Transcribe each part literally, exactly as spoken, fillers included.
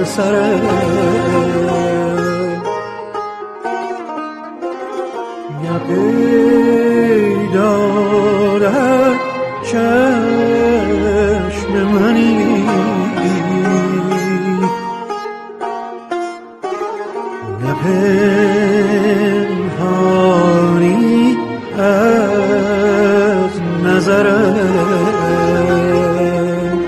سرم نپیدارد چشم منی نپنهانی از نظرم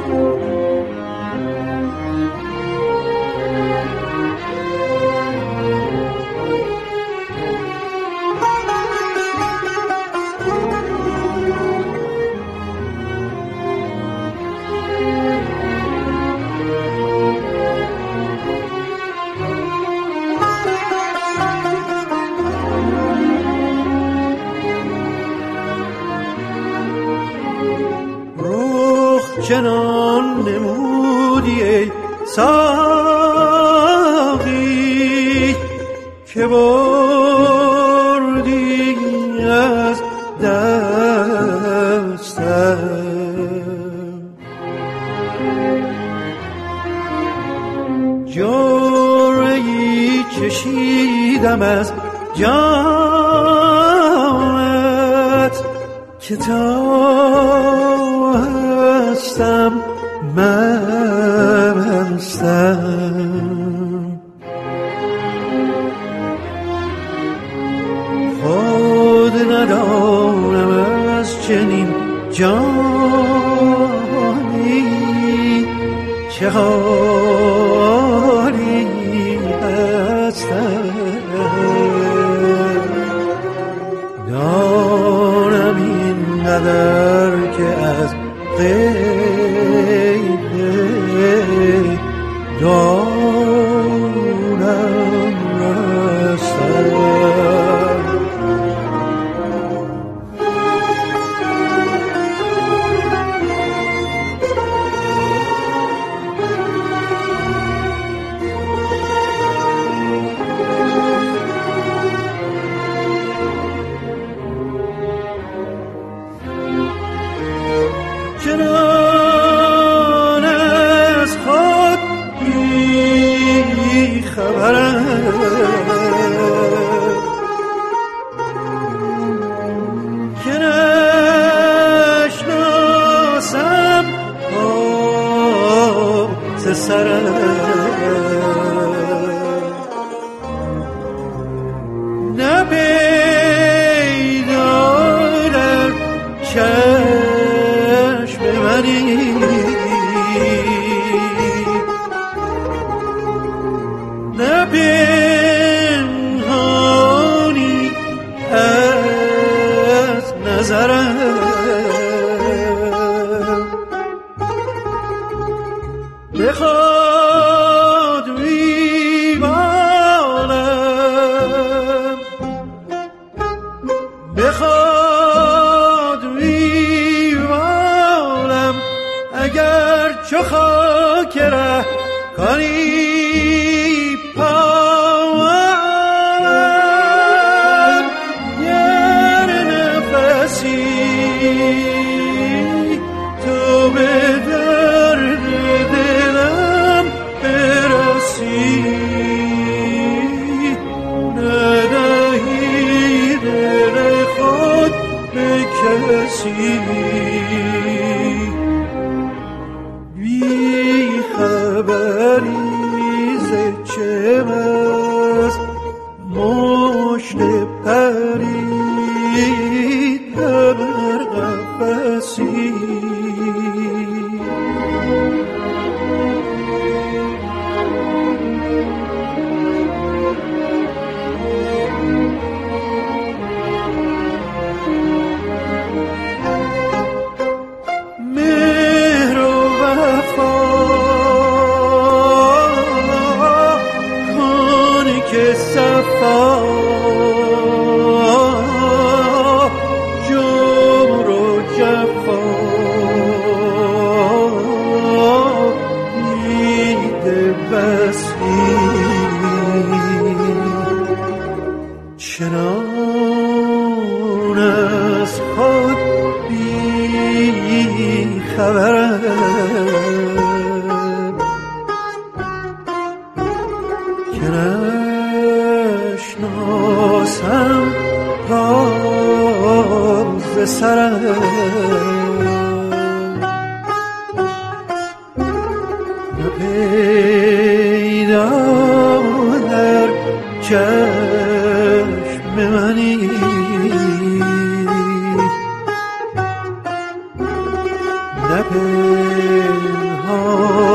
چنان نمودی ای ساقی که بردی از دستم جرعه‌ای چشیدم از جامت که تا هستم مستم خود ندانم از چنین جانی چه حالی هستم دانم این قدر که از غیب دانم رستم چنان از خود بی خبرم که نشناسم پاس سرم نپیدارد چشم منی نپنهانی از نظرم بخواد میبالم بخواد میبالم اگر چو خاک ره کنی پایم گر نفسی تو به درد دلم برسی ندهی دل خود به کسی بی خبری ز چه بس مشت پرید در قفسی مهر و وفا کن که صفا جور و جفا دیده بسی چنان از خود بی خبرم پیدا در چشم منی نه پنهان